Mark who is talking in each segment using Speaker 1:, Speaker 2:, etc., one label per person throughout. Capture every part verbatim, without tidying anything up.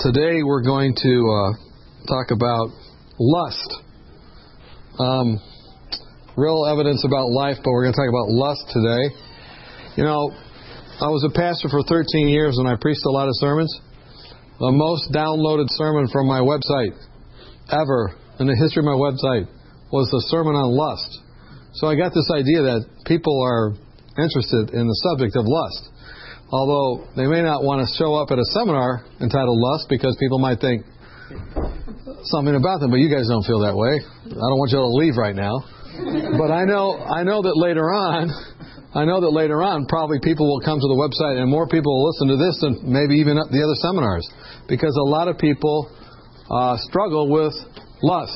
Speaker 1: Today we're going to uh, talk about lust. Um, real evidence about life, but we're going to talk about lust today. You know, I was a pastor for thirteen years and I preached a lot of sermons. The most downloaded sermon from my website ever in the history of my website was a sermon on lust. So I got this idea that people are interested in the subject of lust. Although they may not want to show up at a seminar entitled Lust because people might think something about them, but you guys don't feel that way. I don't want you all to leave right now. But I know I know that later on, I know that later on probably people will come to the website and more people will listen to this than maybe even the other seminars, because a lot of people uh, struggle with lust.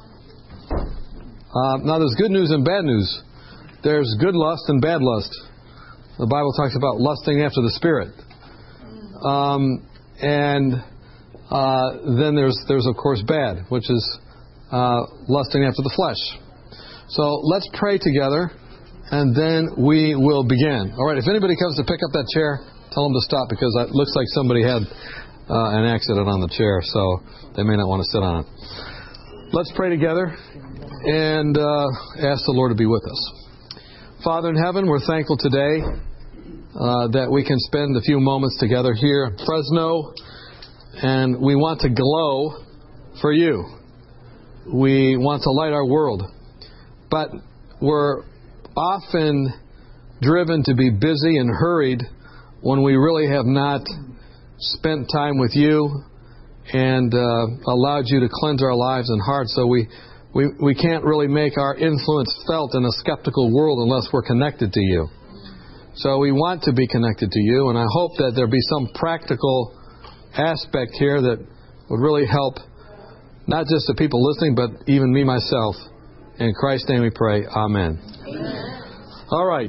Speaker 1: Uh, now there's good news and bad news. There's good lust and bad lust. The Bible talks about lusting after the Spirit. Um, and uh, then there's, there's of course, bad, which is uh, lusting after the flesh. So let's pray together, and then we will begin. All right, if anybody comes to pick up that chair, tell them to stop, because it looks like somebody had uh, an accident on the chair, so they may not want to sit on it. Let's pray together and uh, ask the Lord to be with us. Father in heaven, we're thankful today uh, that we can spend a few moments together here in Fresno, and we want to glow for you. We want to light our world, but we're often driven to be busy and hurried when we really have not spent time with you and uh, allowed you to cleanse our lives and hearts, so we We we can't really make our influence felt in a skeptical world unless we're connected to you. So we want to be connected to you, and I hope that there be some practical aspect here that would really help not just the people listening, but even me myself. In Christ's name we pray. Amen. Amen. All right.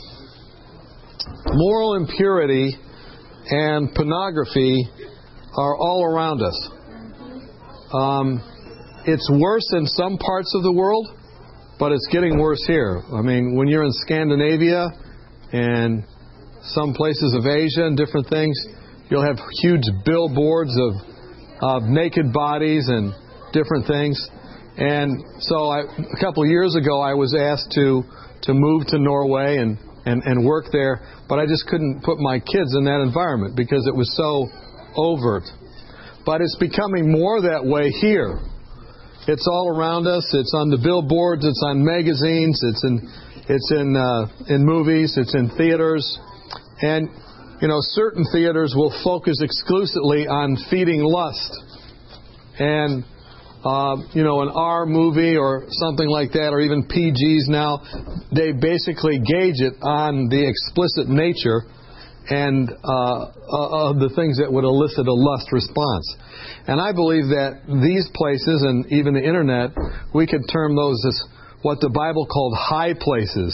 Speaker 1: Moral impurity and pornography are all around us. Um... It's worse in some parts of the world, but it's getting worse here. I mean, when you're in Scandinavia and some places of Asia and different things, you'll have huge billboards of, of naked bodies and different things. And so I, a couple of years ago, I was asked to, to move to Norway and, and, and work there, but I just couldn't put my kids in that environment because it was so overt. But it's becoming more that way here. It's all around us. It's on the billboards. It's on magazines. It's in, it's in, uh, in movies. It's in theaters. And, you know, certain theaters will focus exclusively on feeding lust. And, uh, you know, an R movie or something like that, or even P Gs now, they basically gauge it on the explicit nature and uh, of the things that would elicit a lust response. And I believe that these places, and even the Internet, we could term those as what the Bible called high places,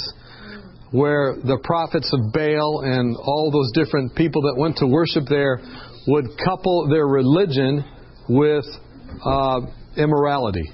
Speaker 1: where the prophets of Baal and all those different people that went to worship there would couple their religion with uh, immorality.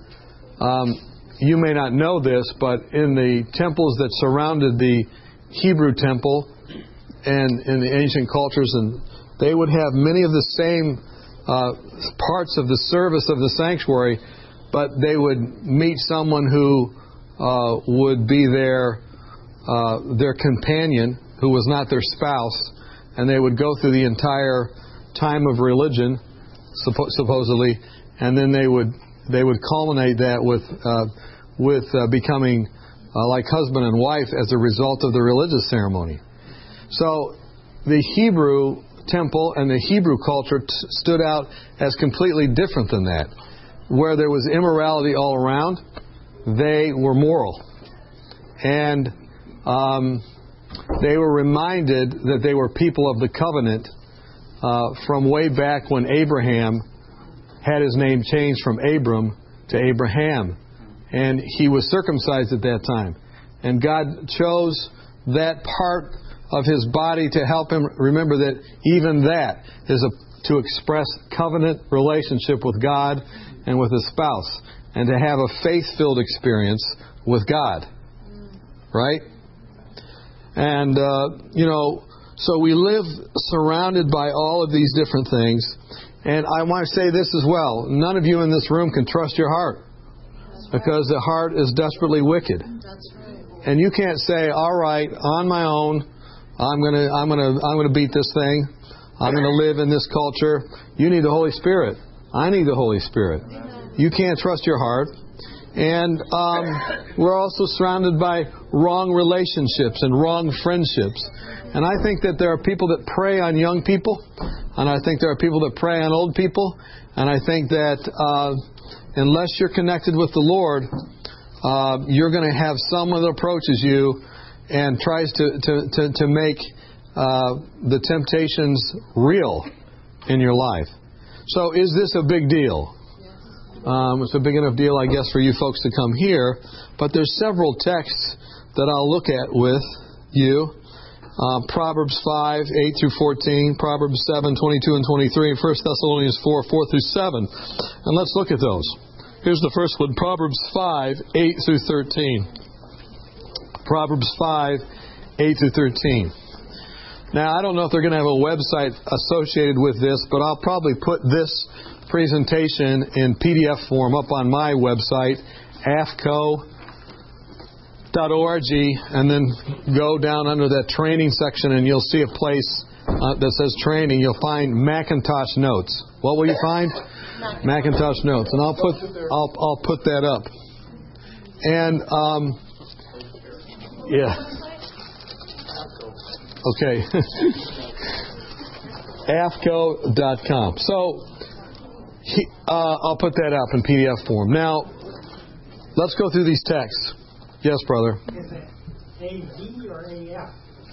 Speaker 1: Um, you may not know this, but in the temples that surrounded the Hebrew temple and in the ancient cultures, and they would have many of the same uh, parts of the service of the sanctuary, but they would meet someone who uh, would be their uh, their companion, who was not their spouse, and they would go through the entire time of religion, suppo- supposedly, and then they would they would culminate that with uh, with uh, becoming uh, like husband and wife as a result of the religious ceremony. So the Hebrew temple and the Hebrew culture t- stood out as completely different than that. Where there was immorality all around, they were moral. And um, they were reminded that they were people of the covenant uh, from way back when Abraham had his name changed from Abram to Abraham. And he was circumcised at that time. And God chose that part of his body to help him remember that even that is a, to express covenant relationship with God and with his spouse, and to have a faith-filled experience with God. Right? And, uh, you know, so we live surrounded by all of these different things, And I want to say this as well. None of you in this room can trust your heart, because the heart is desperately wicked. And you can't say, all right, on my own, I'm going to I'm going to I'm going to beat this thing. I'm going to live in this culture. You need the Holy Spirit. I need the Holy Spirit. You can't trust your heart. And um, we're also surrounded by wrong relationships and wrong friendships. And I think that there are people that prey on young people. And I think there are people that prey on old people. And I think that uh, unless you're connected with the Lord, uh, you're going to have someone that approaches you and tries to, to, to, to make uh, the temptations real in your life. So is this a big deal? Um, it's a big enough deal, I guess, for you folks to come here. But there's several texts that I'll look at with you. Uh, Proverbs five, eight through fourteen, Proverbs seven, twenty-two and twenty-three, and First Thessalonians four, four through seven. And let's look at those. Here's the first one, Proverbs five, eight through thirteen. Proverbs five, eight through thirteen. Now, I don't know if they're going to have a website associated with this, but I'll probably put this presentation in P D F form up on my website, A F C O dot org, and then go down under that training section and you'll see a place uh, that says training. You'll find Macintosh Notes. What will you find? Macintosh Notes. And I'll put I'll I'll put that up. And um, yeah. Okay. A F C O dot com. So he, uh, I'll put that up in P D F form. Now, let's go through these texts. Yes, brother.
Speaker 2: Is it A V or A F?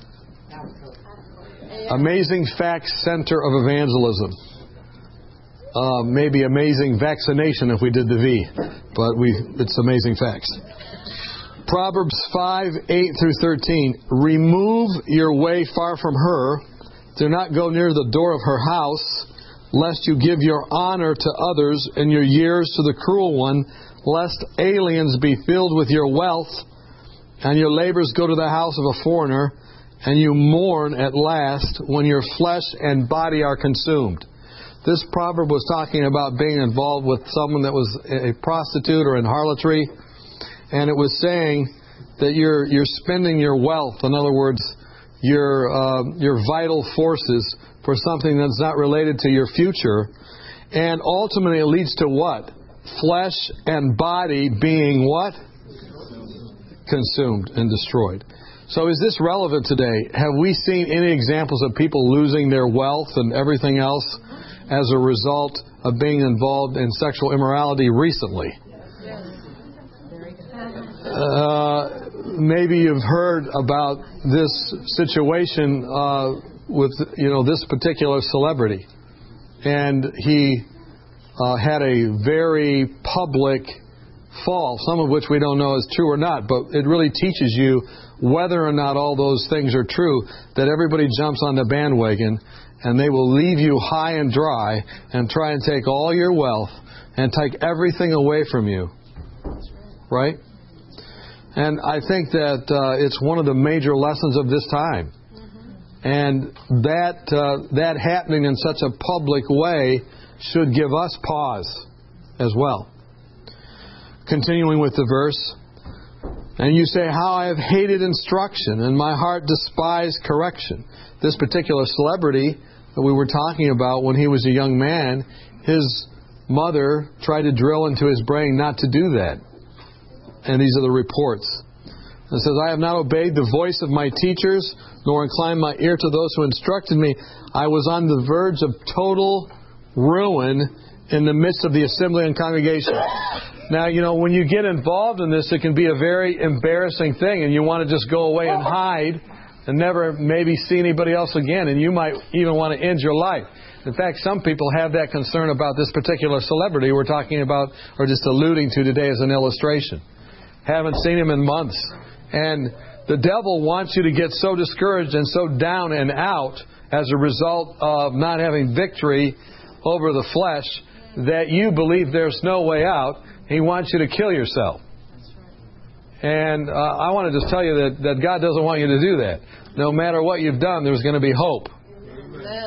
Speaker 1: Amazing Facts Center of Evangelism. Uh, maybe Amazing Vaccination if we did the V, but we it's Amazing Facts. Proverbs five, eight through thirteen. Remove your way far from her. Do not go near the door of her house, lest you give your honor to others and your years to the cruel one, lest aliens be filled with your wealth, and your labors go to the house of a foreigner, and you mourn at last when your flesh and body are consumed. This proverb was talking about being involved with someone that was a prostitute or in harlotry, and it was saying that you're you're spending your wealth, in other words, your uh, your vital forces, for something that's not related to your future, and ultimately it leads to what? Flesh and body being what? Consumed and destroyed. So is this relevant today? Have we seen any examples of people losing their wealth and everything else as a result of being involved in sexual immorality recently? Uh, maybe you've heard about this situation uh, with, you know, this particular celebrity. And he uh, had a very public fall, some of which we don't know is true or not, but it really teaches you whether or not all those things are true, that everybody jumps on the bandwagon and they will leave you high and dry and try and take all your wealth and take everything away from you. Right? And I think that uh, it's one of the major lessons of this time. And that uh, that happening in such a public way should give us pause as well. Continuing with the verse. And you say, how I have hated instruction, and my heart despised correction. This particular celebrity that we were talking about when he was a young man, his mother tried to drill into his brain not to do that. And these are the reports. It says, I have not obeyed the voice of my teachers, nor inclined my ear to those who instructed me. I was on the verge of total ruin in the midst of the assembly and congregation. Now, you know, when you get involved in this, it can be a very embarrassing thing, and you want to just go away and hide and never maybe see anybody else again, and you might even want to end your life. In fact, some people have that concern about this particular celebrity we're talking about, or just alluding to today as an illustration. Haven't seen him in months. And the devil wants you to get so discouraged and so down and out as a result of not having victory over the flesh that you believe there's no way out. He wants you to kill yourself. And uh, I want to just tell you that, that God doesn't want you to do that. No matter what you've done, there's going to be hope.
Speaker 3: Amen.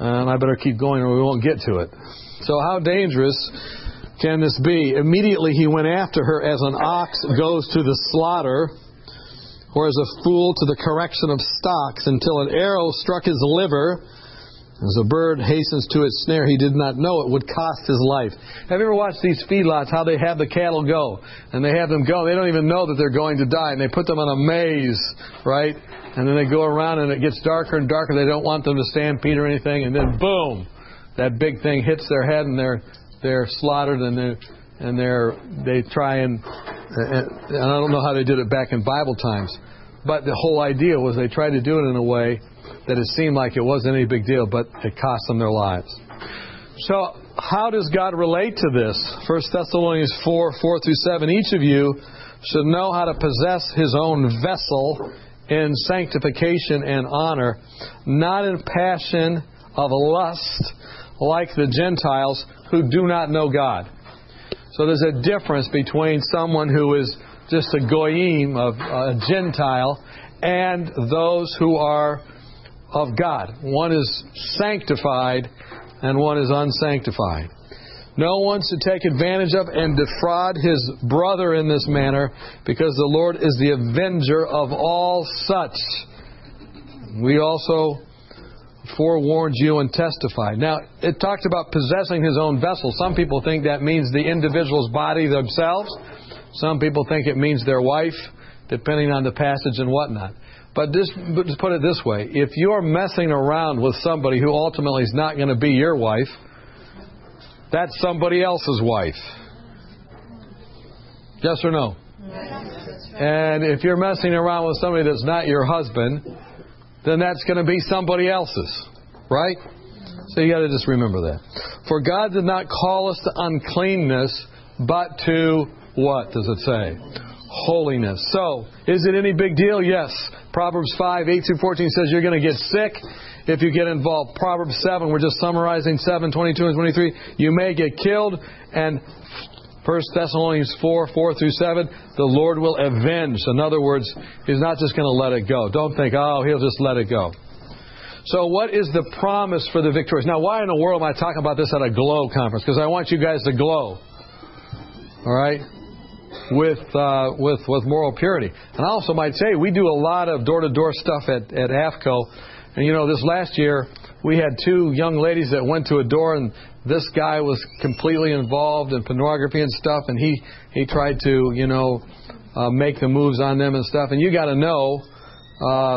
Speaker 1: And I better keep going or we won't get to it. So how dangerous can this be? Immediately he went after her as an ox goes to the slaughter, or as a fool to the correction of stocks, until an arrow struck his liver. As a bird hastens to its snare, he did not know it would cost his life. Have you ever watched these feedlots, how they have the cattle go? And they have them go. They don't even know that they're going to die. And they put them on a maze, right? And then they go around and it gets darker and darker. They don't want them to stampede or anything. And then boom, that big thing hits their head and they're they're slaughtered and they and they're they try and and I don't know how they did it back in Bible times, but the whole idea was they tried to do it in a way that it seemed like it wasn't any big deal, but it cost them their lives. So how does God relate to this? First Thessalonians four, four through seven. Each of you should know how to possess his own vessel in sanctification and honor, not in passion of lust like the Gentiles who do not know God. So there's a difference between someone who is just a goyim, of a Gentile, and those who are of God. One is sanctified and one is unsanctified. No one should take advantage of and defraud his brother in this manner, because the Lord is the avenger of all such. We also forewarned you and testified. Now, it talked about possessing his own vessel. Some people think that means the individual's body themselves. Some people think it means their wife, depending on the passage and whatnot. But just, but just put it this way. If you're messing around with somebody who ultimately is not going to be your wife, that's somebody else's wife. Yes or no? And if you're messing around with somebody that's not your husband, then that's going to be somebody else's. Right? So you got to just remember that. For God did not call us to uncleanness, but to, what does it say? Holiness. So, is it any big deal? Yes. Proverbs five, eight through fourteen says you're going to get sick if you get involved. Proverbs seven, we're just summarizing seven, twenty-two and twenty-three. You may get killed. And First Thessalonians four, four through seven, the Lord will avenge. In other words, He's not just going to let it go. Don't think, oh, He'll just let it go. So what is the promise for the victorious? Now, why in the world am I talking about this at a GLOW conference? Because I want you guys to glow. All right? With uh, with with moral purity. And I also might say we do a lot of door-to-door stuff at, at A F C O. And you know, this last year we had two young ladies that went to a door, and this guy was completely involved in pornography and stuff, and he, he tried to, you know, uh, make the moves on them and stuff. And you got to know uh,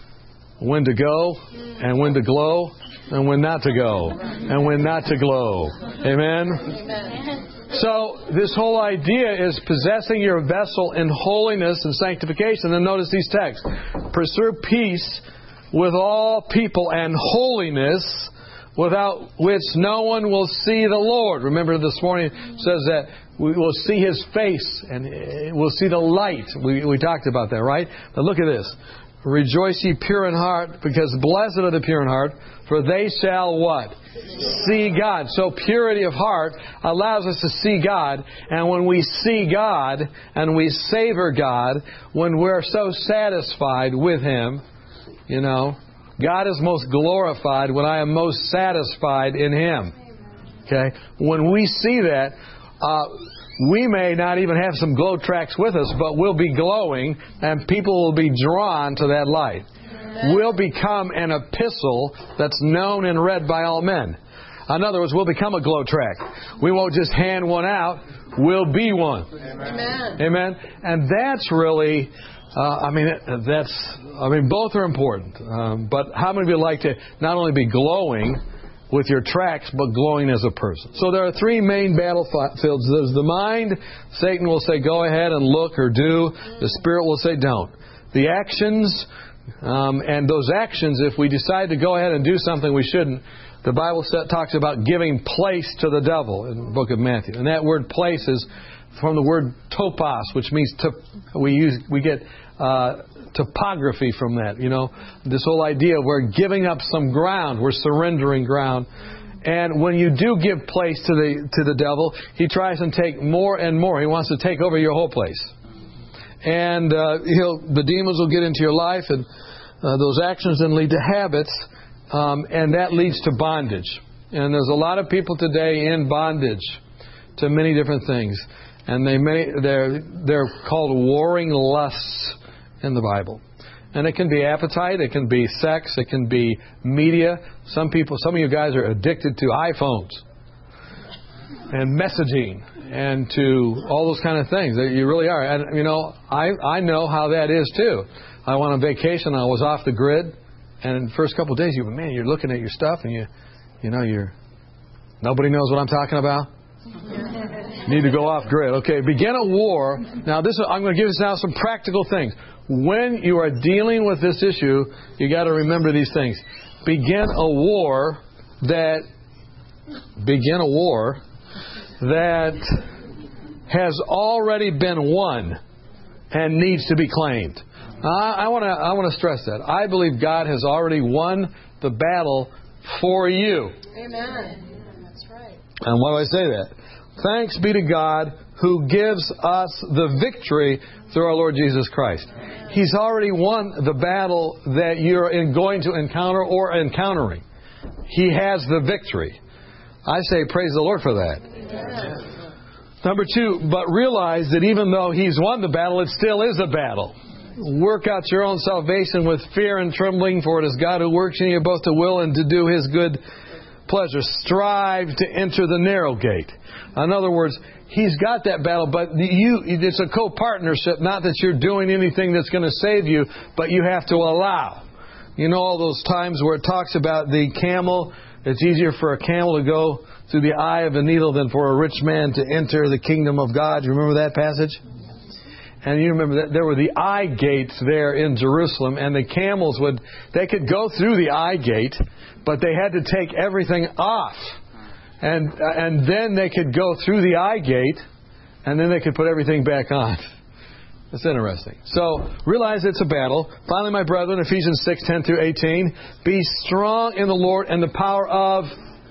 Speaker 1: when to go and when to glow and when not to go and when not to glow. Amen? Amen. So this whole idea is possessing your vessel in holiness and sanctification. And notice these texts. Pursue peace with all people and holiness, without which no one will see the Lord. Remember this morning it says that we will see His face and we'll see the light. We, we talked about that, right? But look at this. Rejoice ye pure in heart, because blessed are the pure in heart, for they shall what? See God. So purity of heart allows us to see God. And when we see God and we savor God, when we're so satisfied with Him, you know, God is most glorified when I am most satisfied in Him. Okay? When we see that, uh, we may not even have some glow tracks with us, but we'll be glowing and people will be drawn to that light. Amen. We'll become an epistle that's known and read by all men. In other words, we'll become a glow track. We won't just hand one out, we'll be one. Amen. Amen. And that's really, uh, I mean, that's, I mean, both are important. Um, but how many of you like to not only be glowing with your tracks, but glowing as a person? So there are three main battlefields. There's the mind. Satan will say, go ahead and look or do. The Spirit will say, don't. The actions, um, and those actions, if we decide to go ahead and do something we shouldn't, the Bible talks about giving place to the devil in the book of Matthew. And that word place is from the word topos, which means to, we use we get uh, topography from that. You know, this whole idea of we're giving up some ground, we're surrendering ground. And when you do give place to the to the devil, he tries to take more and more. He wants to take over your whole place. And uh, he'll the demons will get into your life, and uh, those actions then lead to habits. Um, and that leads to bondage. And there's a lot of people today in bondage to many different things. And they may, they're, they're called warring lusts in the Bible. And it can be appetite, it can be sex, it can be media. Some people, some of you guys are addicted to iPhones and messaging and to all those kind of things. You really are. And, you know, I, I know how that is, too. I went on vacation, I was off the grid, and in the first couple of days, you man, you're looking at your stuff, and you, you know, you're, nobody knows what I'm talking about. Need to go off grid. Okay, begin a war. Now, this I'm going to give you now some practical things. When you are dealing with this issue, you got to remember these things. Begin a war that begin a war that has already been won and needs to be claimed. Uh, I want to I want to stress that. I believe God has already won the battle for you.
Speaker 3: Amen. That's right.
Speaker 1: And why do I say that? Thanks be to God who gives us the victory through our Lord Jesus Christ. He's already won the battle that you're in going to encounter or encountering. He has the victory. I say praise the Lord for that. Amen. Number two, but realize that even though He's won the battle, it still is a battle. Work out your own salvation with fear and trembling, for it is God who works in you both to will and to do His good pleasure. Strive to enter the narrow gate. In other words, He's got that battle, but you, it's a co-partnership. Not that you're doing anything that's going to save you, but you have to allow. You know all those times where it talks about the camel. It's easier for a camel to go through the eye of a needle than for a rich man to enter the kingdom of God. You remember that passage? And you remember that there were the eye gates there in Jerusalem, and the camels would, they could go through the eye gate, but they had to take everything off. And and then they could go through the eye gate, and then they could put everything back on. It's interesting. So, realize it's a battle. Finally, my brethren, Ephesians six, ten through eighteen, be strong in the Lord and the power of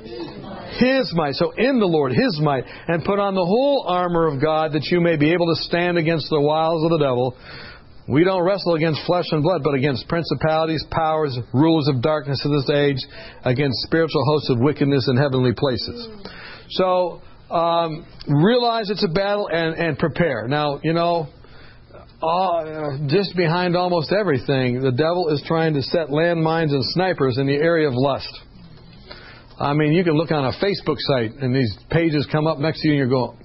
Speaker 1: His might. So, in the Lord, His might. And put on the whole armor of God that you may be able to stand against the wiles of the devil. We don't wrestle against flesh and blood, but against principalities, powers, rulers of darkness of this age, against spiritual hosts of wickedness in heavenly places. So, um, realize it's a battle and, and prepare. Now, you know, uh, just behind almost everything, the devil is trying to set landmines and snipers in the area of lust. I mean, you can look on a Facebook site and these pages come up next to you and you're going...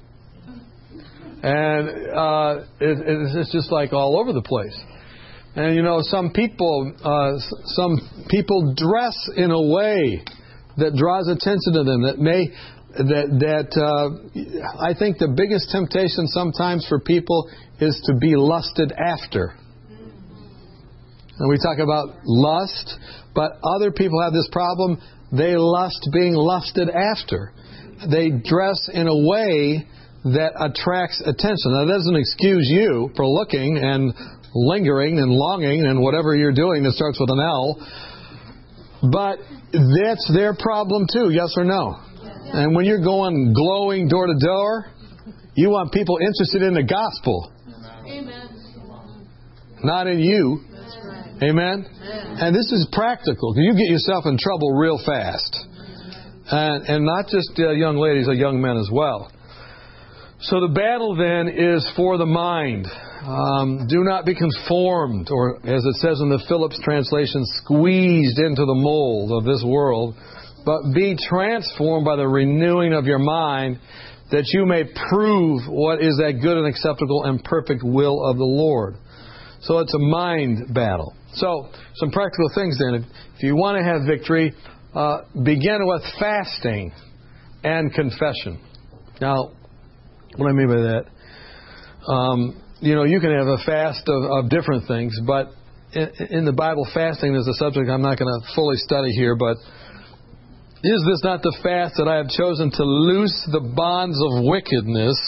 Speaker 1: And uh, it, it's just like all over the place. And you know, some people, uh, some people dress in a way that draws attention to them. That may, that that uh, I think the biggest temptation sometimes for people is to be lusted after. And we talk about lust, but other people have this problem. They lust being lusted after. They dress in a way that attracts attention. Now, that doesn't excuse you for looking and lingering and longing and whatever you're doing that starts with an L. But that's their problem too, yes or no? And when you're going glowing door to door, you want people interested in the gospel.
Speaker 3: Amen.
Speaker 1: Not in you.
Speaker 3: That's right.
Speaker 1: Amen? And this is practical. You get yourself in trouble real fast. And, and not just uh, young ladies, but young men as well. So the battle then is for the mind. Um, do not be conformed, or as it says in the Phillips translation, squeezed into the mold of this world, but be transformed by the renewing of your mind, that you may prove what is that good and acceptable and perfect will of the Lord. So it's a mind battle. So some practical things then. If you want to have victory, uh, begin with fasting and confession. Now, what I mean by that, um, you know, you can have a fast of, of different things, but in, in the Bible, fasting is a subject I'm not going to fully study here, but is this not the fast that I have chosen to loose the bonds of wickedness,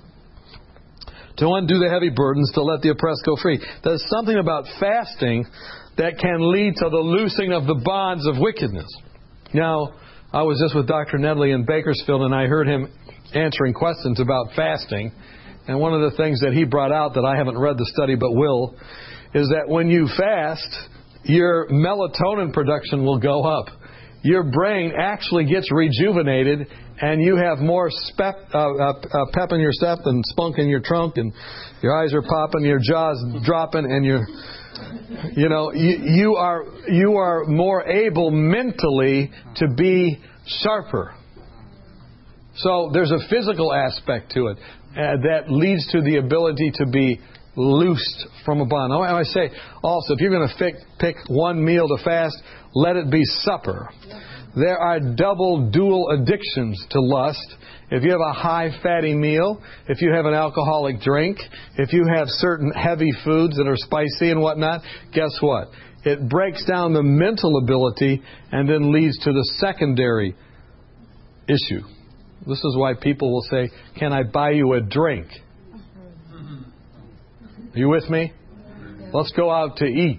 Speaker 1: to undo the heavy burdens, to let the oppressed go free? There's something about fasting that can lead to the loosing of the bonds of wickedness. Now, I was just with Doctor Nedley in Bakersfield, and I heard him answering questions about fasting. And one of the things that he brought out that I haven't read the study but will, is that when you fast, your melatonin production will go up. Your brain actually gets rejuvenated, and you have more spep, uh, uh, uh, pep in your step and spunk in your trunk, and your eyes are popping, your jaw's dropping, and you're, you know, you, you are you are more able mentally to be sharper. So there's a physical aspect to it uh, that leads to the ability to be loosed from a bond. I say also, if you're going to pick, pick one meal to fast, let it be supper. There are double, dual addictions to lust. If you have a high fatty meal, if you have an alcoholic drink, if you have certain heavy foods that are spicy and whatnot, guess what? It breaks down the mental ability and then leads to the secondary issue. This is why people will say, "Can I buy you a drink?" Are you with me? Let's go out to eat.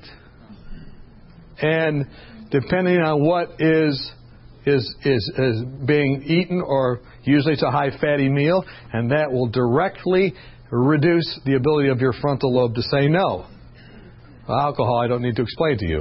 Speaker 1: And depending on what is is is, is being eaten, or usually it's a high fatty meal, and that will directly reduce the ability of your frontal lobe to say no. Alcohol, I don't need to explain to you.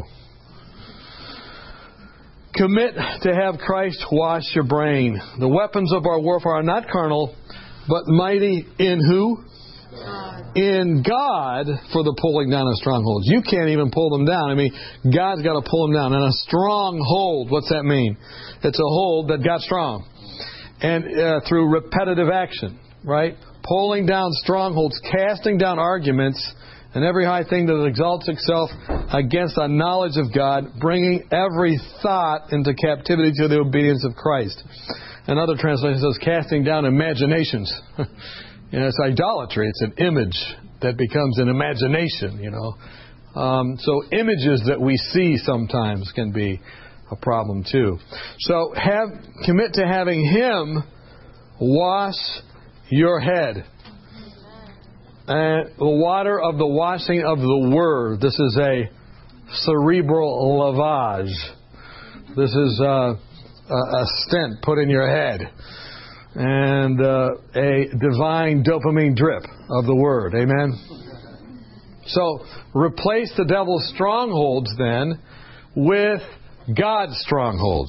Speaker 1: Commit to have Christ wash your brain. The weapons of our warfare are not carnal, but mighty in who? God. In God for the pulling down of strongholds. You can't even pull them down. I mean, God's got to pull them down. And a stronghold, what's that mean? It's a hold that got strong. And uh, through repetitive action, right? Pulling down strongholds, casting down arguments, and every high thing that exalts itself against the knowledge of God, bringing every thought into captivity to the obedience of Christ. Another translation says, casting down imaginations. You know, it's idolatry. It's an image that becomes an imagination, you know. Um, so images that we see sometimes can be a problem too. So have commit to having Him wash your head. And the water of the washing of the Word. This is a cerebral lavage. This is uh, a stent put in your head. And uh, a divine dopamine drip of the Word. Amen? So, replace the devil's strongholds then with God's strongholds.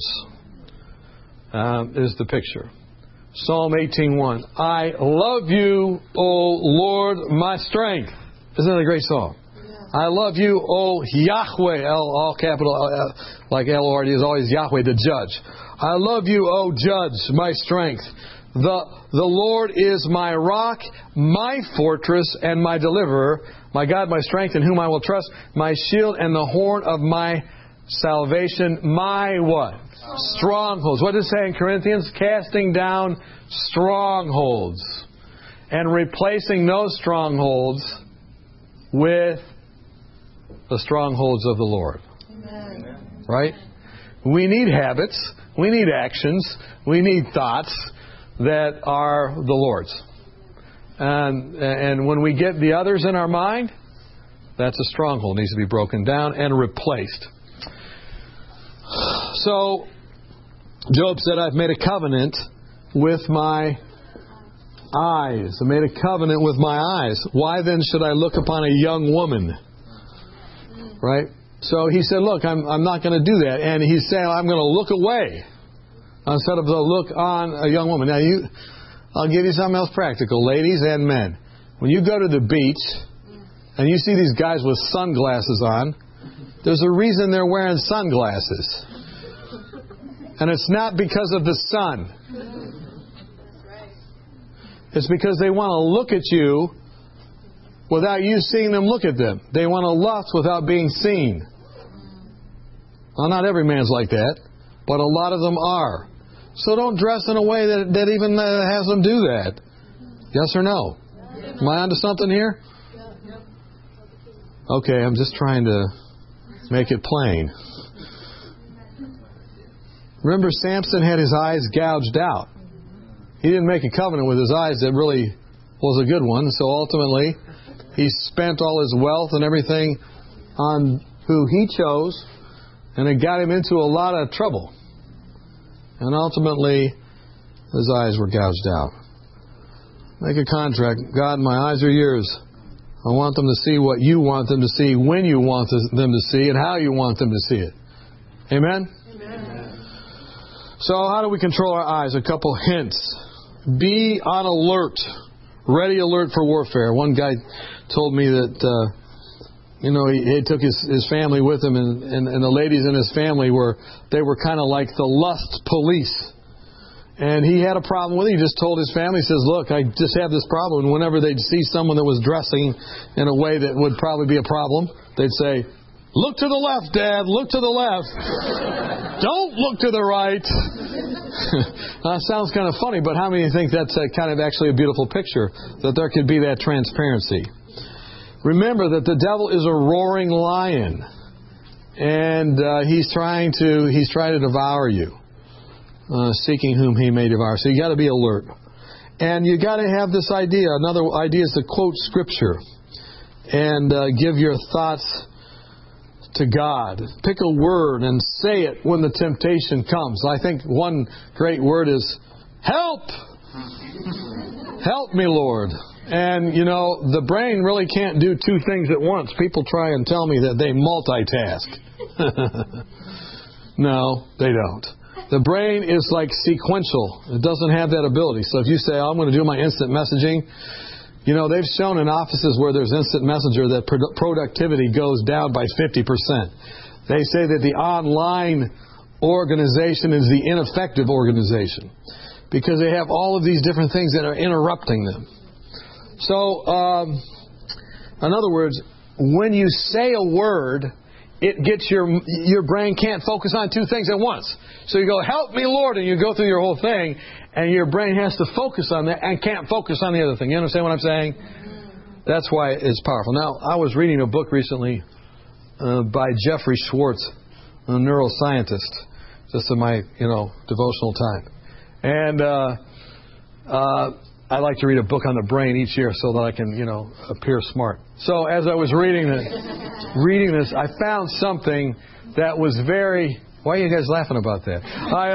Speaker 1: Um, is the picture. Psalm eighteen one. I love you, O Lord, my strength. Isn't that a great song? Yeah. I love you, O Yahweh. L, all capital, uh, like L O R D is always Yahweh, the judge. I love you, O judge, my strength. The, the Lord is my rock, my fortress, and my deliverer, my God, my strength, in whom I will trust, my shield and the horn of my salvation, my what? Strongholds. What does it say in Corinthians? Casting down strongholds and replacing those strongholds with the strongholds of the Lord. Amen. Right? We need habits. We need actions. We need thoughts that are the Lord's. And, and when we get the others in our mind, that's a stronghold. It needs to be broken down and replaced. So, Job said, I've made a covenant with my eyes. I made a covenant with my eyes. Why then should I look upon a young woman? Right? So he said, look, I'm, I'm not going to do that. And he's saying, I'm going to look away instead of to look on a young woman. Now, you, I'll give you something else practical, ladies and men. When you go to the beach and you see these guys with sunglasses on, there's a reason they're wearing sunglasses. And it's not because of the sun. It's because they want to look at you without you seeing them look at them. They want to lust without being seen. Well, not every man's like that, but a lot of them are. So don't dress in a way that, that even uh, has them do that. Yes or no? Am I onto something here? Okay, I'm just trying to make it plain. Remember, Samson had his eyes gouged out. He didn't make a covenant with his eyes that really was a good one. So ultimately, he spent all his wealth and everything on who he chose, and it got him into a lot of trouble. And ultimately, his eyes were gouged out. Make a contract. God, my eyes are yours. I want them to see what you want them to see, when you want them to see, and how you want them to see it. Amen? Amen. So how do we control our eyes? A couple hints. Be on alert. Ready alert for warfare. One guy told me that, uh, you know, he, he took his, his family with him, and, and, and the ladies in his family were, they were kind of like the lust police. And he had a problem with it. He just told his family, he says, look, I just have this problem. And whenever they'd see someone that was dressing in a way that would probably be a problem, they'd say, look to the left, Dad, look to the left. Don't look to the right. That sounds kind of funny, but how many think that's a, kind of actually a beautiful picture, that there could be that transparency? Remember that the devil is a roaring lion, and uh, he's trying to he's trying to devour you. Uh, seeking whom he may devour. So you got to be alert. And you got to have this idea. Another idea is to quote Scripture and uh, give your thoughts to God. Pick a word and say it when the temptation comes. I think one great word is, help! Help me, Lord. And, you know, the brain really can't do two things at once. People try and tell me that they multitask. No, they don't. The brain is like sequential. It doesn't have that ability. So if you say, oh, I'm going to do my instant messaging, you know, they've shown in offices where there's instant messenger that pro- productivity goes down by fifty percent. They say that the online organization is the ineffective organization because they have all of these different things that are interrupting them. So, um, in other words, when you say a word, it gets your your brain can't focus on two things at once. So you go, help me, Lord, and you go through your whole thing, and your brain has to focus on that and can't focus on the other thing. You understand what I'm saying? That's why it's powerful. Now, I was reading a book recently uh, by Jeffrey Schwartz, a neuroscientist, just in my, you know, devotional time. And uh, uh, I like to read a book on the brain each year so that I can, you know, appear smart. So as I was reading this, reading this, I found something that was very... Why are you guys laughing about that? I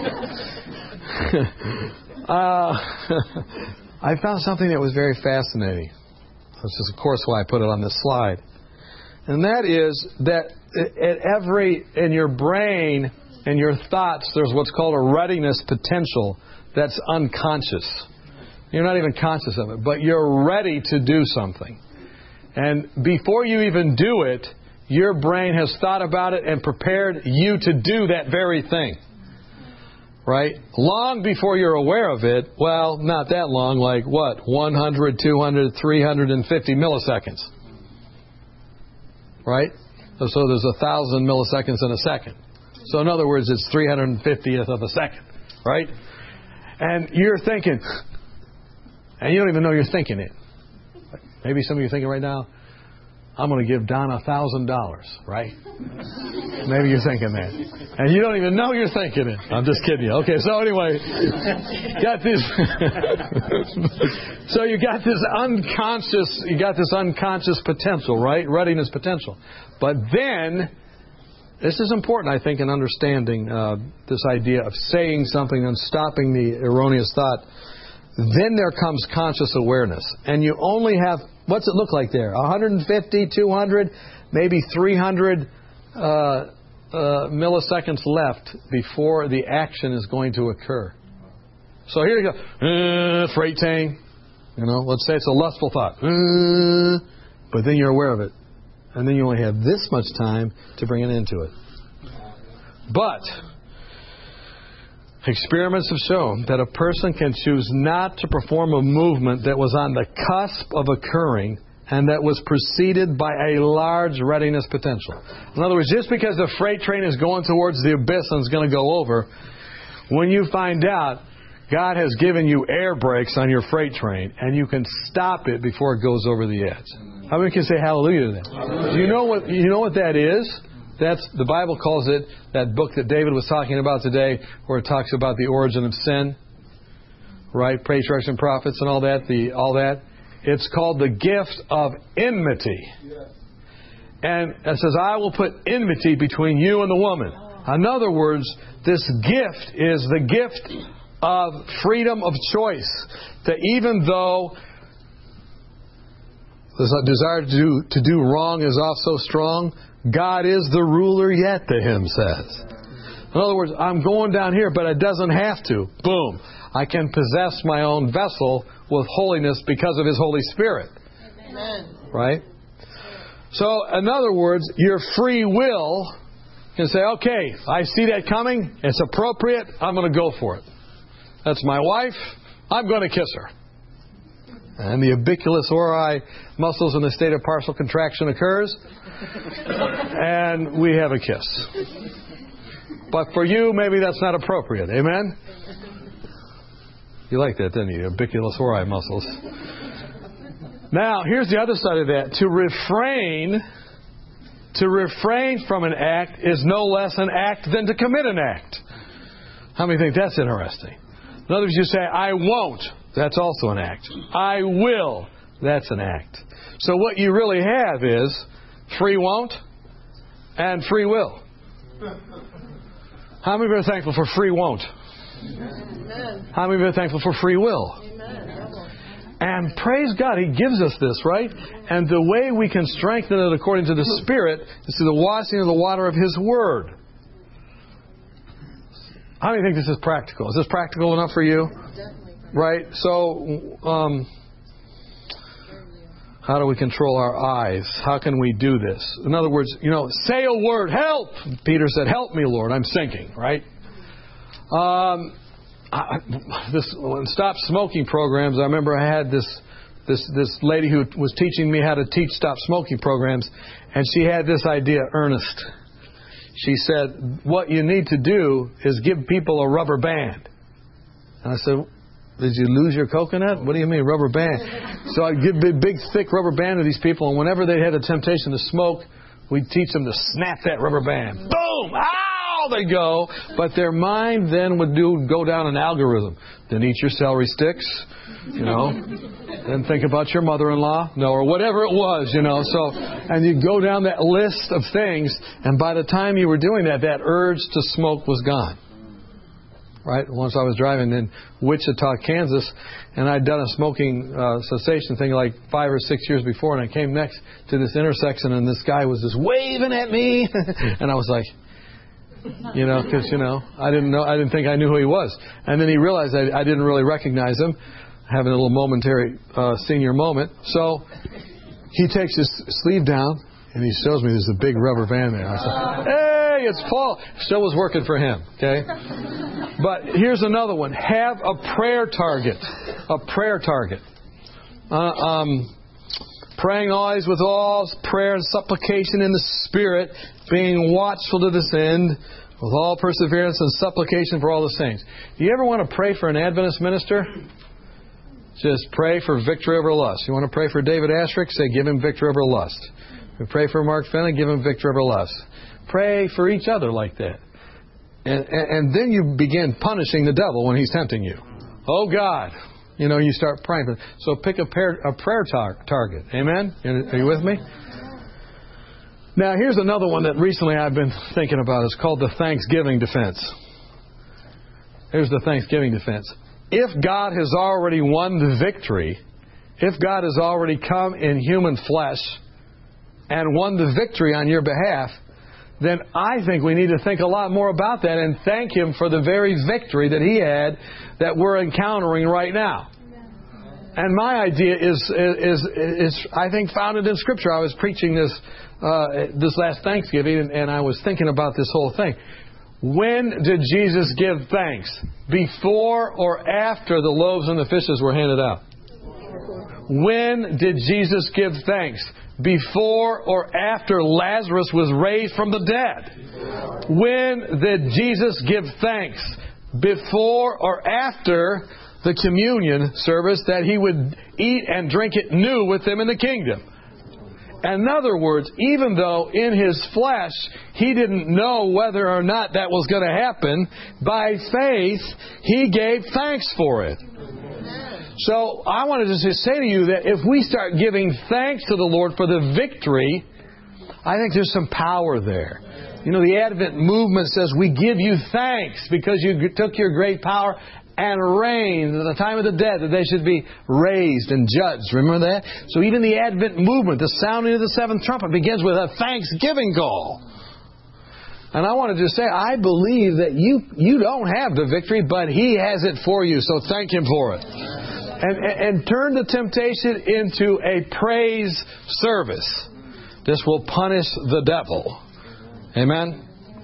Speaker 1: uh, uh, I found something that was very fascinating. This is, of course, why I put it on this slide. And that is that at every in your brain and your thoughts, there's what's called a readiness potential that's unconscious. You're not even conscious of it, but you're ready to do something. And before you even do it, your brain has thought about it and prepared you to do that very thing. Right? Long before you're aware of it, well, not that long, like what? one hundred, two hundred, three hundred fifty milliseconds. Right? So there's a thousand milliseconds in a second. So in other words, it's three hundred fiftieth of a second. Right? And you're thinking, and you don't even know you're thinking it. Maybe some of you are thinking right now, I'm going to give Don a thousand dollars, right? Maybe you're thinking that. And you don't even know you're thinking it. I'm just kidding you. Okay, so anyway, got this. So you got this unconscious, you got this unconscious potential, right? Readiness potential. But then, this is important, I think, in understanding uh, this idea of saying something and stopping the erroneous thought. Then there comes conscious awareness. And you only have, what's it look like there? one hundred fifty, two hundred, maybe three hundred uh, uh, milliseconds left before the action is going to occur. So here you go. Uh, freight train. You know, let's say it's a lustful thought. Uh, but then you're aware of it. And then you only have this much time to bring it into it. But experiments have shown that a person can choose not to perform a movement that was on the cusp of occurring and that was preceded by a large readiness potential. In other words, just because the freight train is going towards the abyss and is going to go over, when you find out God has given you air brakes on your freight train and you can stop it before it goes over the edge. How many can say hallelujah to that? Hallelujah. Do you know what you know what that is? That's the Bible calls it, that book that David was talking about today, where it talks about the origin of sin, right? Patriarchs and prophets and all that, the all that. It's called the gift of enmity. And it says, I will put enmity between you and the woman. In other words, this gift is the gift of freedom of choice. That even though The desire to do, to do wrong is off so strong. God is the ruler yet, the hymn says. In other words, I'm going down here, but it doesn't have to. Boom. I can possess my own vessel with holiness because of His Holy Spirit.
Speaker 3: Amen.
Speaker 1: Right? So, in other words, your free will can say, okay, I see that coming. It's appropriate. I'm going to go for it. That's my wife. I'm going to kiss her. And the ubiquitous ori muscles in the state of partial contraction occurs. And we have a kiss. But for you, maybe that's not appropriate. Amen? You like that, didn't you? Ubiquitous ori muscles. Now, here's the other side of that. To refrain, to refrain from an act is no less an act than to commit an act. How many think that's interesting? In other words, you say, I won't. That's also an act. I will. That's an act. So what you really have is free won't and free will. How many of you are thankful for free won't?
Speaker 3: Amen.
Speaker 1: How many of you are thankful for free will?
Speaker 3: Amen.
Speaker 1: And praise God, He gives us this, right? And the way we can strengthen it according to the Spirit is through the washing of the water of His Word. How many think this is practical? Is this practical enough for you?
Speaker 3: Definitely.
Speaker 1: Right? So, um, how do we control our eyes? How can we do this? In other words, you know, say a word, help! Peter said, help me, Lord, I'm sinking, right? Um, I, this when stop smoking programs, I remember I had this, this, this lady who was teaching me how to teach stop smoking programs, and she had this idea, Ernest. She said, what you need to do is give people a rubber band. And I said, did you lose your coconut? What do you mean, rubber band? So I'd give a big, thick rubber band to these people, and whenever they had a temptation to smoke, we'd teach them to snap that rubber band. Boom! Ow! They go. But their mind then would do go down an algorithm. Then eat your celery sticks, you know. Then think about your mother-in-law, no, or whatever it was, you know. So, and you go down that list of things, and by the time you were doing that, that urge to smoke was gone. Right? Once I was driving in Wichita, Kansas, and I'd done a smoking uh, cessation thing like five or six years before, and I came next to this intersection, and this guy was just waving at me, and I was like, you know, because you know, I didn't know, I didn't think I knew who he was, and then he realized I, I didn't really recognize him, having a little momentary uh, senior moment. So he takes his sleeve down, and he shows me there's a big rubber band there. I said, hey, it's Paul. Still was working for him, okay? But here's another one. Have a prayer target. A prayer target. Uh, um, praying always with all prayer and supplication in the Spirit, being watchful to this end, with all perseverance and supplication for all the saints. Do you ever want to pray for an Adventist minister? Just pray for victory over lust. You want to pray for David Ashrick? Say, give him victory over lust. If you pray for Mark Fenton, give him victory over lust. Pray for each other like that. And, and, and then you begin punishing the devil when he's tempting you. Oh, God. You know, you start praying for them. So pick a prayer, a prayer tar- target. Amen? Are you with me? Now, here's another one that recently I've been thinking about. It's called the Thanksgiving defense. Here's the Thanksgiving defense. If God has already won the victory, if God has already come in human flesh and won the victory on your behalf, then I think we need to think a lot more about that and thank Him for the very victory that He had that we're encountering right now. And my idea is, is, is I think, founded in Scripture. I was preaching this uh, this last Thanksgiving, and, and I was thinking about this whole thing. When did Jesus give thanks? Before or after the loaves and the fishes were handed out? When did Jesus give thanks? Before or after Lazarus was raised from the dead? When did Jesus give thanks? Before or after the communion service that He would eat and drink it new with them in the kingdom? In other words, even though in His flesh He didn't know whether or not that was going to happen, by faith He gave thanks for it. So I wanted to just say to you that if we start giving thanks to the Lord for the victory, I think there's some power there. You know, the Advent movement says we give you thanks because you took your great power and reigns at the time of the dead, that they should be raised and judged. Remember that? So even the Advent movement, the sounding of the seventh trumpet, begins with a thanksgiving call. And I want to just say, I believe that you you don't have the victory, but He has it for you. So thank Him for it. And, and, and turn the temptation into a praise service. This will punish the devil. Amen?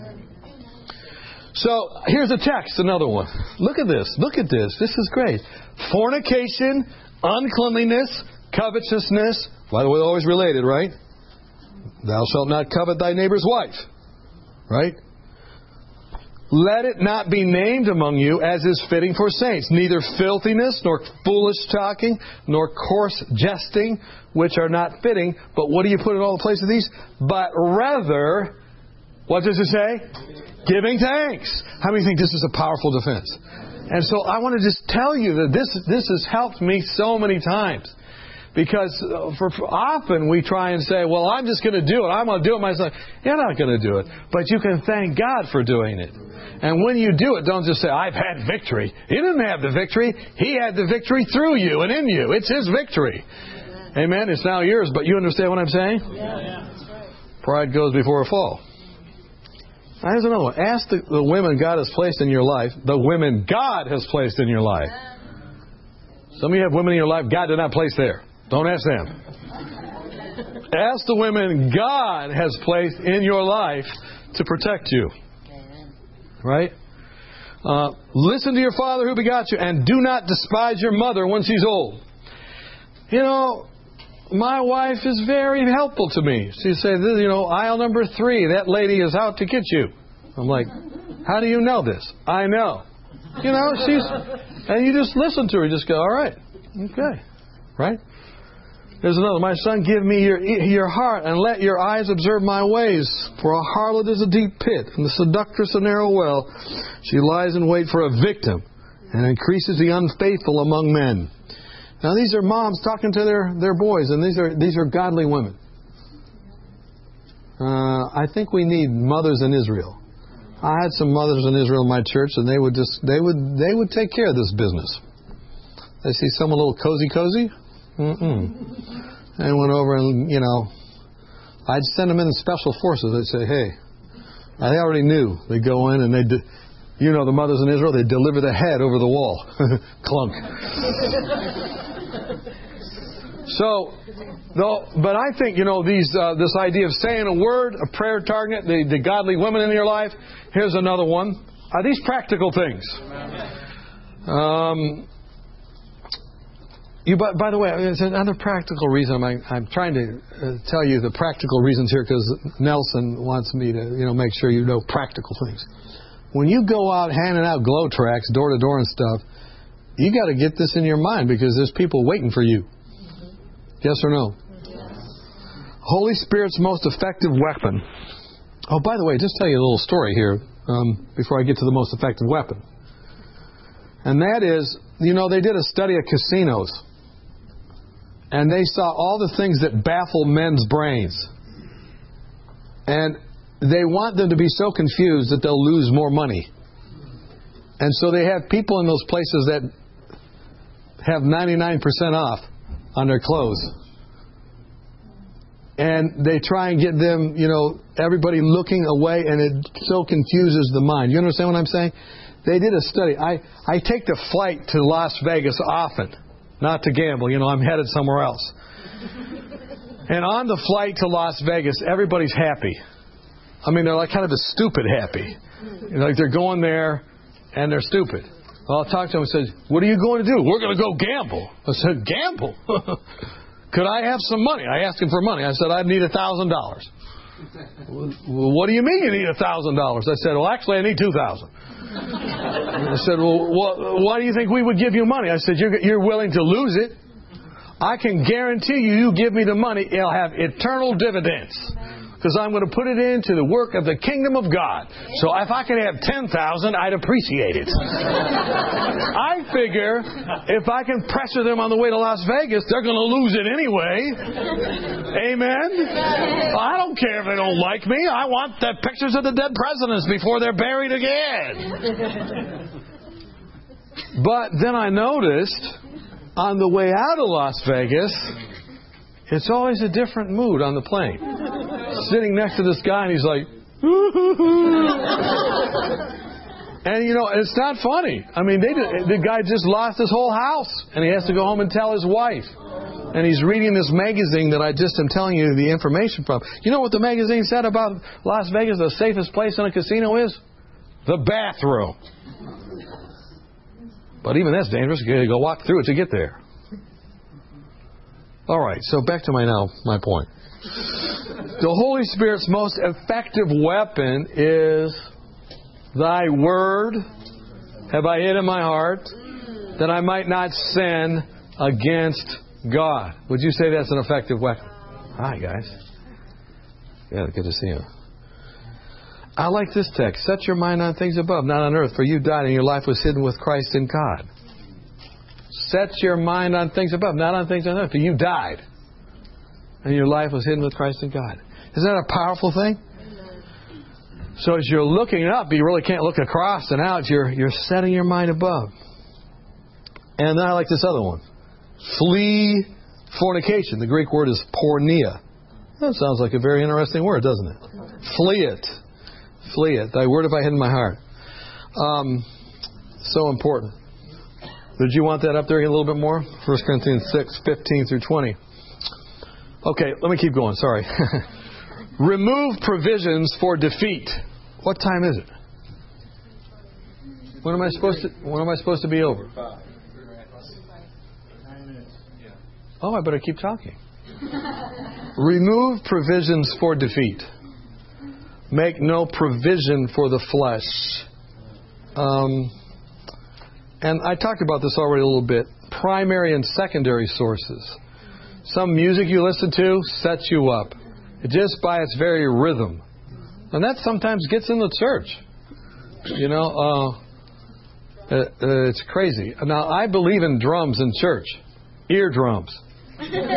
Speaker 1: So here's a text, another one. Look at this. Look at this. This is great. Fornication, uncleanliness, covetousness. By the way, always related, right? Thou shalt not covet thy neighbor's wife. Right? Let it not be named among you as is fitting for saints, neither filthiness, nor foolish talking, nor coarse jesting, which are not fitting. But what do you put in all the places of these? But rather, what does it say? Giving thanks. How many think this is a powerful defense? And so I want to just tell you that this this has helped me so many times. Because for, for often we try and say, well, I'm just going to do it. I'm going to do it myself. You're not going to do it. But you can thank God for doing it. And when you do it, don't just say, I've had victory. He didn't have the victory. He had the victory through you and in you. It's His victory. Amen. Amen. It's now yours. But you understand what I'm saying?
Speaker 3: Yeah. That's right.
Speaker 1: Pride goes before a fall. Now, here's another one. Ask the, the women God has placed in your life. The women God has placed in your life. Some of you have women in your life God did not place there. Don't ask them. Ask the women God has placed in your life to protect you. Right? Uh, listen to your father who begot you, and do not despise your mother when she's old. You know, my wife is very helpful to me. She said, you know, aisle number three, that lady is out to get you. I'm like, how do you know this? I know. You know, she's, and you just listen to her. You just go, all right, okay, right? There's another. My son, give me your your heart, and let your eyes observe my ways. For a harlot is a deep pit, and the seductress a narrow well. She lies in wait for a victim, and increases the unfaithful among men. Now these are moms talking to their, their boys, and these are these are godly women. Uh, I think we need mothers in Israel. I had some mothers in Israel in my church, and they would just they would they would take care of this business. They see someone a little cozy cozy. Mm-mm. And went over and, you know, I'd send them in special forces. They'd say, hey, I already knew. They'd go in and they'd, de- you know, the mothers in Israel, they'd deliver the head over the wall. Clunk. So, no, but I think, you know, these uh, this idea of saying a word, a prayer target, the, the godly women in your life. Here's another one. Are these practical things? Um... You, by, by the way, there's another practical reason. I'm, I'm trying to uh, tell you the practical reasons here because Nelson wants me to, you know, make sure you know practical things. When you go out handing out glow tracts door to door and stuff, you got to get this in your mind because there's people waiting for you. Mm-hmm. Yes or no? Yes. Holy Spirit's most effective weapon. Oh, by the way, just tell you a little story here um, before I get to the most effective weapon. And that is, you know, they did a study of casinos. And they saw all the things that baffle men's brains. And they want them to be so confused that they'll lose more money. And so they have people in those places that have ninety-nine percent off on their clothes. And they try and get them, you know, everybody looking away, and it so confuses the mind. You understand what I'm saying? They did a study. I, I take the flight to Las Vegas often. Not to gamble, you know, I'm headed somewhere else. And on the flight to Las Vegas, everybody's happy. I mean, they're like kind of a stupid happy. You know, like they're going there and they're stupid. Well, I'll talk to them and say, what are you going to do? We're going to go gamble. I said, gamble? Could I have some money? I asked him for money. I said, I need a thousand dollars. Well, what do you mean you need a thousand dollars? I said, well, actually, I need two thousand. I said, well, what, why do you think we would give you money? I said, you're, you're willing to lose it. I can guarantee you, you give me the money, it'll have eternal dividends. Because I'm going to put it into the work of the kingdom of God. So if I could have ten thousand, I'd appreciate it. I figure if I can pressure them on the way to Las Vegas, they're going to lose it anyway. Amen? I don't care if they don't like me. I want the pictures of the dead presidents before they're buried again. But then I noticed on the way out of Las Vegas, it's always a different mood on the plane. Sitting next to this guy, and he's like, and you know, it's not funny. I mean, they did, the guy just lost his whole house, and he has to go home and tell his wife. And he's reading this magazine that I just am telling you the information from. You know what the magazine said about Las Vegas? The safest place in a casino is the bathroom. But even that's dangerous. You got to go walk through it to get there. All right, so back to my now my point. The Holy Spirit's most effective weapon is Thy word have I hid in my heart that I might not sin against God. Would you say that's an effective weapon? Hi, guys. Yeah, good to see you. I like this text. Set your mind on things above, not on earth, for you died and your life was hidden with Christ in God. Set your mind on things above, not on things on earth, for you died and your life was hidden with Christ in God. Isn't that a powerful thing? So as you're looking up, you really can't look across and out. You're you're setting your mind above. And then I like this other one. Flee fornication. The Greek word is porneia. That sounds like a very interesting word, doesn't it? Flee it. Flee it. Thy word have I hid in my heart. Um, so important. Did you want that up there a little bit more? First Corinthians six, fifteen through twenty. Okay, let me keep going. Sorry. Remove provisions for defeat. What time is it? When am I supposed to? When am I supposed to be over? Oh, I better keep talking. Remove provisions for defeat. Make no provision for the flesh. Um, and I talked about this already a little bit. Primary and secondary sources. Some music you listen to sets you up. Just by its very rhythm. And that sometimes gets in the church. You know, uh, uh, uh, it's crazy. Now, I believe in drums in church. Eardrums.
Speaker 3: Amen.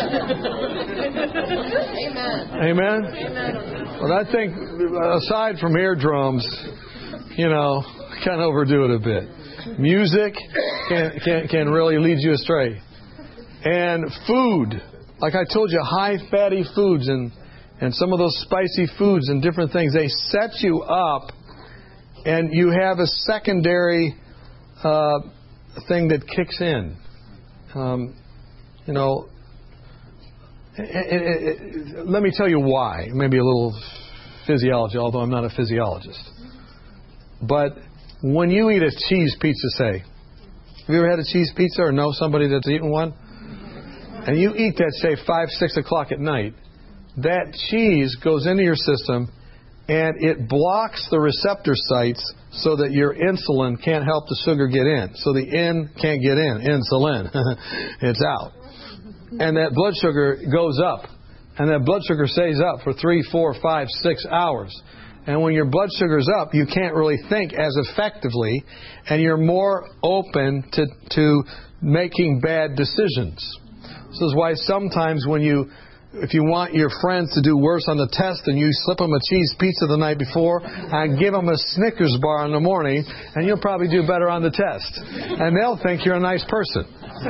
Speaker 1: Amen?
Speaker 3: Amen.
Speaker 1: But I think, aside from eardrums, you know, kind of overdo it a bit. Music can, can, can really lead you astray. And food. Like I told you, high fatty foods and, and some of those spicy foods and different things, they set you up and you have a secondary uh, thing that kicks in. Um, you know, it, it, it, let me tell you why. Maybe a little physiology, although I'm not a physiologist. But when you eat a cheese pizza, say, have you ever had a cheese pizza or know somebody that's eaten one? And you eat that, say, five, six o'clock at night, that cheese goes into your system and it blocks the receptor sites so that your insulin can't help the sugar get in. So the in can't get in. Insulin. It's out. And that blood sugar goes up. And that blood sugar stays up for three, four, five, six hours. And when your blood sugar's up, you can't really think as effectively, and you're more open to, to making bad decisions. This is why sometimes when you, if you want your friends to do worse on the test and you slip them a cheese pizza the night before and give them a Snickers bar in the morning, and you'll probably do better on the test. And they'll think you're a nice person.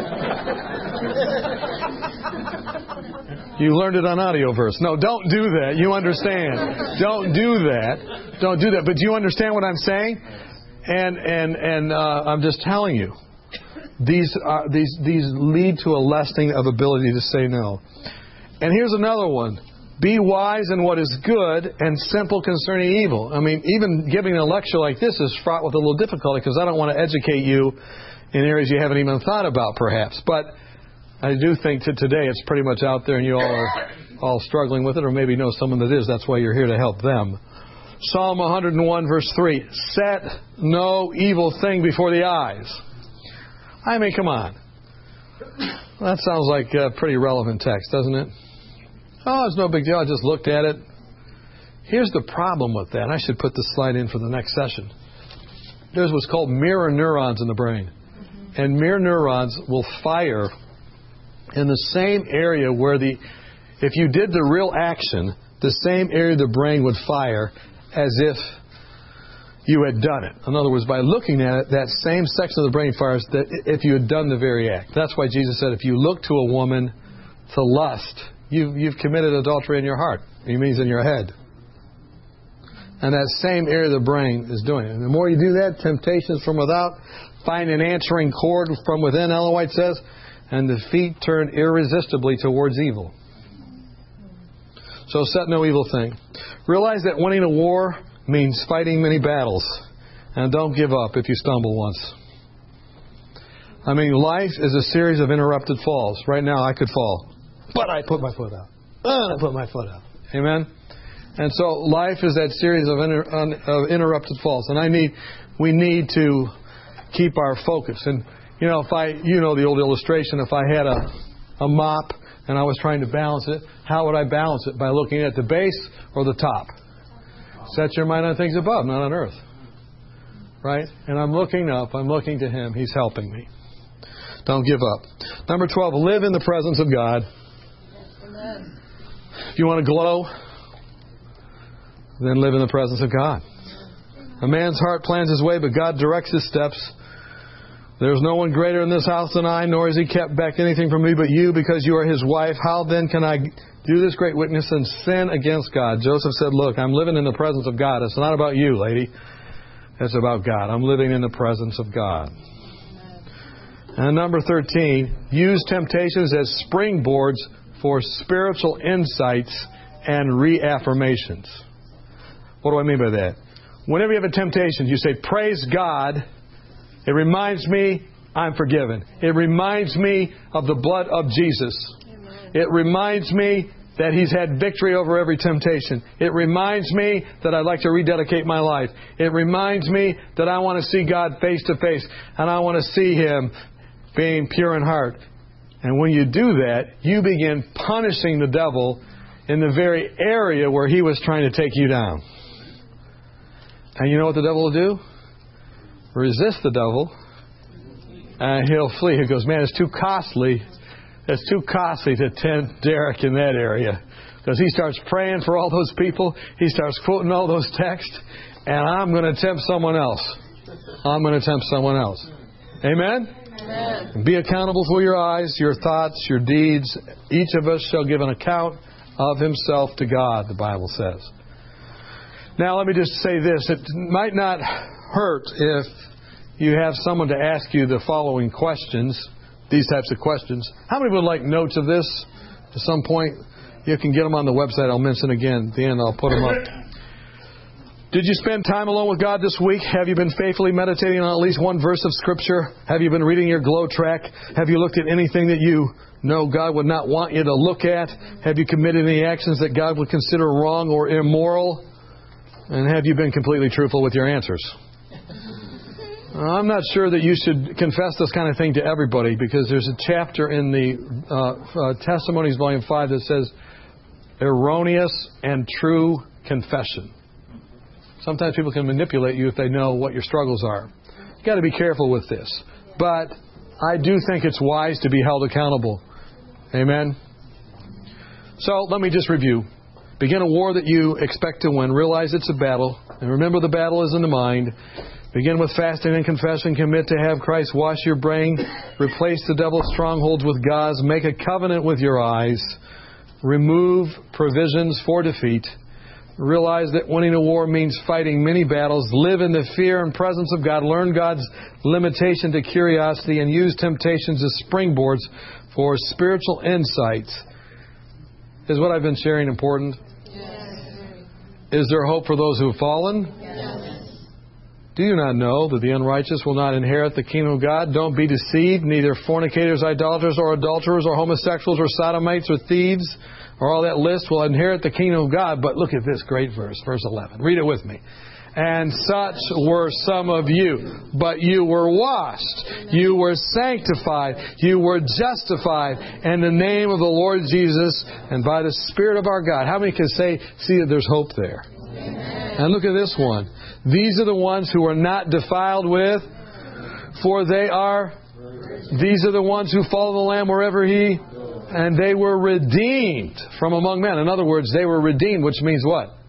Speaker 1: You learned it on Audioverse. No, don't do that. You understand. Don't do that. Don't do that. But do you understand what I'm saying? And and and uh, I'm just telling you. These are, these these lead to a lessening of ability to say no. And here's another one. Be wise in what is good and simple concerning evil. I mean, even giving a lecture like this is fraught with a little difficulty because I don't want to educate you in areas you haven't even thought about, perhaps. But I do think that today it's pretty much out there and you all are all struggling with it, or maybe know someone that is. That's why you're here to help them. Psalm one hundred one, verse three. Set no evil thing before the eyes. I mean, come on. That sounds like a pretty relevant text, doesn't it? Oh, it's no big deal. I just looked at it. Here's the problem with that. I should put this slide in for the next session. There's what's called mirror neurons in the brain. Mm-hmm. And mirror neurons will fire in the same area where the, if you did the real action, the same area of the brain would fire as if you had done it. In other words, by looking at it, that same section of the brain fires that if you had done the very act. That's why Jesus said, if you look to a woman to lust, you've, you've committed adultery in your heart. He means in your head. And that same area of the brain is doing it. And the more you do that, temptations from without find an answering chord from within, Ellen White says, and the feet turn irresistibly towards evil. So set no evil thing. Realize that winning a war means fighting many battles. And don't give up if you stumble once. I mean, life is a series of interrupted falls. Right now I could fall. But I put my foot out. And I put my foot out. Amen? And so life is that series of, inter, of interrupted falls. And I need, we need to keep our focus. And, you know, if I, you know the old illustration, if I had a, a mop and I was trying to balance it, how would I balance it? By looking at the base or the top? Set your mind on things above, not on earth. Right? And I'm looking up. I'm looking to Him. He's helping me. Don't give up. Number twelve, live in the presence of God. Amen. If you want to glow, then live in the presence of God. A man's heart plans his way, but God directs his steps. There's no one greater in this house than I, nor has He kept back anything from me but you, because you are His wife. How then can I do this great witness and sin against God? Joseph said, look, I'm living in the presence of God. It's not about you, lady. It's about God. I'm living in the presence of God. And number thirteen, use temptations as springboards for spiritual insights and reaffirmations. What do I mean by that? Whenever you have a temptation, you say, praise God. It reminds me I'm forgiven. It reminds me of the blood of Jesus. Amen. It reminds me that He's had victory over every temptation. It reminds me that I'd like to rededicate my life. It reminds me that I want to see God face to face. And I want to see Him being pure in heart. And when you do that, you begin punishing the devil in the very area where he was trying to take you down. And you know what the devil will do? Resist the devil, and he'll flee. He goes, man, it's too costly. It's too costly to tempt Derek in that area. Because he starts praying for all those people. He starts quoting all those texts. And I'm going to tempt someone else. I'm going to tempt someone else. Amen? Amen. Be accountable for your eyes, your thoughts, your deeds. Each of us shall give an account of himself to God, the Bible says. Now, let me just say this. It might not hurt if you have someone to ask you the following questions, these types of questions. How many would like notes of this at some point? You can get them on the website. I'll mention again at the end. I'll put them up. Did you spend time alone with God this week? Have you been faithfully meditating on at least one verse of Scripture? Have you been reading your glow track? Have you looked at anything that you know God would not want you to look at? Have you committed any actions that God would consider wrong or immoral? And have you been completely truthful with your answers? I'm not sure that you should confess this kind of thing to everybody, because there's a chapter in the uh, uh, Testimonies, Volume five, that says erroneous and true confession. Sometimes people can manipulate you if they know what your struggles are. You've got to be careful with this. But I do think it's wise to be held accountable. Amen? So let me just review. Begin a war that you expect to win. Realize it's a battle. And remember, the battle is in the mind. Begin with fasting and confession. Commit to have Christ wash your brain. Replace the devil's strongholds with God's. Make a covenant with your eyes. Remove provisions for defeat. Realize that winning a war means fighting many battles. Live in the fear and presence of God. Learn God's limitation to curiosity, and use temptations as springboards for spiritual insights. Is what I've been sharing important? Yes. Is there hope for those who have fallen? Yes. Do you not know that the unrighteous will not inherit the kingdom of God? Don't be deceived. Neither fornicators, idolaters, or adulterers, or homosexuals, or sodomites, or thieves, or all that list will inherit the kingdom of God. But look at this great verse, verse eleven. Read it with me. And such were some of you, but you were washed, you were sanctified, you were justified in the name of the Lord Jesus and by the Spirit of our God. How many can say, see that there's hope there? Amen. And look at this one. These are the ones who are not defiled with, for they are, these are the ones who follow the Lamb wherever He, and they were redeemed from among men. In other words, they were redeemed, which means what?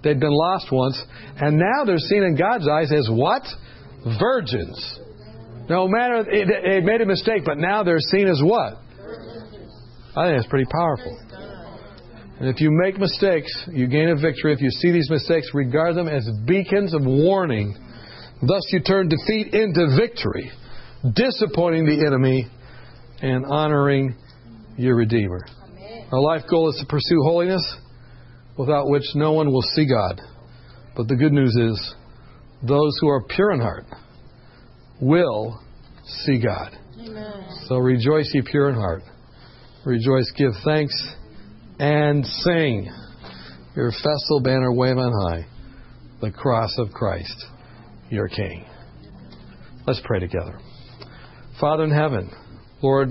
Speaker 1: They'd been lost once, and now they're seen in God's eyes as what? Virgins. No matter, it, it made a mistake, but now they're seen as what? I think that's pretty powerful. And if you make mistakes, you gain a victory. If you see these mistakes, regard them as beacons of warning. Thus you turn defeat into victory, disappointing the enemy and honoring your Redeemer. Our life goal is to pursue holiness, without which no one will see God. But the good news is, those who are pure in heart will see God.
Speaker 3: Amen.
Speaker 1: So rejoice, ye pure in heart. Rejoice, give thanks, and sing. Your festal banner wave on high, the cross of Christ, your King. Let's pray together. Father in heaven, Lord,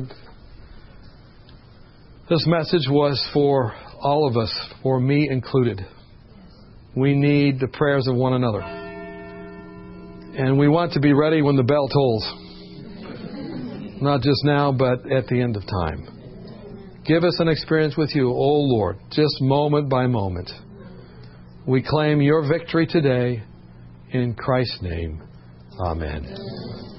Speaker 1: this message was for all of us, for me included. We need the prayers of one another. And we want to be ready when the bell tolls. Not just now, but at the end of time. Give us an experience with you, O Lord, just moment by moment. We claim your victory today. In Christ's name, amen.